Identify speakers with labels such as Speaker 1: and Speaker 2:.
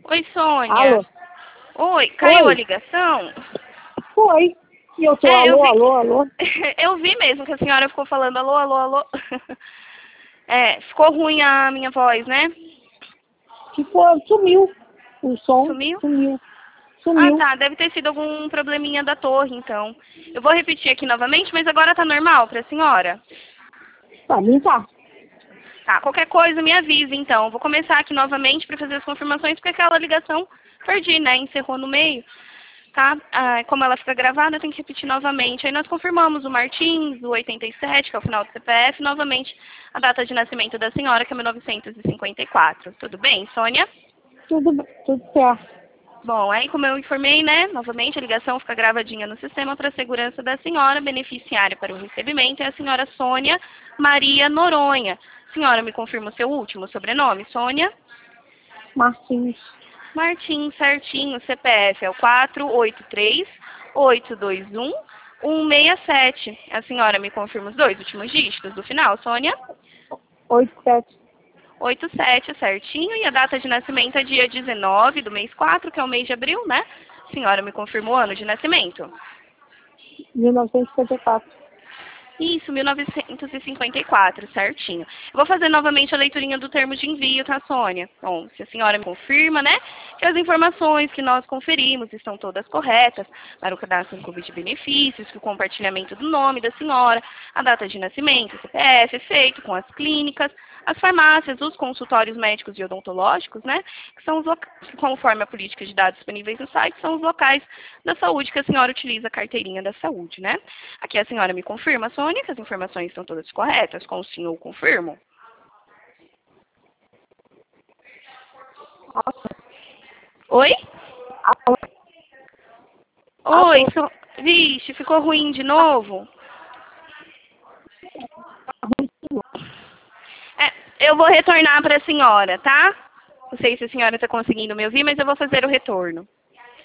Speaker 1: Oi, Sônia.
Speaker 2: Alô?
Speaker 1: Oi, caiu a
Speaker 2: Oi?
Speaker 1: ligação?
Speaker 2: Foi. E eu tô
Speaker 1: Eu
Speaker 2: alô,
Speaker 1: vi.
Speaker 2: alô, alô.
Speaker 1: Eu vi mesmo que a senhora ficou falando alô, alô, alô. Ficou ruim a minha voz, né?
Speaker 2: Ficou, sumiu. O som
Speaker 1: Sumiu?
Speaker 2: sumiu.
Speaker 1: Ah,
Speaker 2: Sumiu.
Speaker 1: tá. Deve ter sido algum probleminha da torre, então. Eu vou repetir aqui novamente, mas agora tá normal pra senhora?
Speaker 2: Pra mim tá.
Speaker 1: Tá, qualquer coisa me avise, então. Vou começar aqui novamente para fazer as confirmações, porque aquela ligação perdi, né? Encerrou no meio, tá? Como ela fica gravada, eu tenho que repetir novamente. Aí nós confirmamos o Martins, o 87, que é o final do CPF, novamente a data de nascimento da senhora, que é 1954. Tudo bem, Sônia?
Speaker 2: Tudo certo.
Speaker 1: Bom, aí como eu informei, né, novamente a ligação fica gravadinha no sistema para a segurança da senhora, beneficiária para o recebimento é a senhora Sônia Maria Noronha. Senhora, me confirma o seu último sobrenome, Sônia?
Speaker 2: Martins.
Speaker 1: Martins, certinho, CPF é o 483-821-167. A senhora me confirma os dois últimos dígitos do final, Sônia?
Speaker 2: 87.
Speaker 1: 87, certinho. E a data de nascimento é dia 19 do mês 4, que é o mês de abril, né? A senhora me confirmou o ano de nascimento?
Speaker 2: 1954.
Speaker 1: Isso, 1954, certinho. Eu vou fazer novamente a leiturinha do termo de envio, tá, Sônia? Bom, se a senhora me confirma, né, que as informações que nós conferimos estão todas corretas para o cadastro do Clube de Benefícios, que o compartilhamento do nome da senhora, a data de nascimento, o CPF, é feito com as clínicas, as farmácias, os consultórios médicos e odontológicos, né, que são os que, conforme a política de dados disponíveis no site, são os locais da saúde que a senhora utiliza a carteirinha da saúde, né? Aqui a senhora me confirma, Sônia, que as informações estão todas corretas, com o sim ou confirmo? Oi?
Speaker 2: Alô?
Speaker 1: Oi,
Speaker 2: Alô?
Speaker 1: Vixe, ficou ruim de novo? Eu vou retornar para a senhora, tá? Não sei se a senhora está conseguindo me ouvir, mas eu vou fazer o retorno.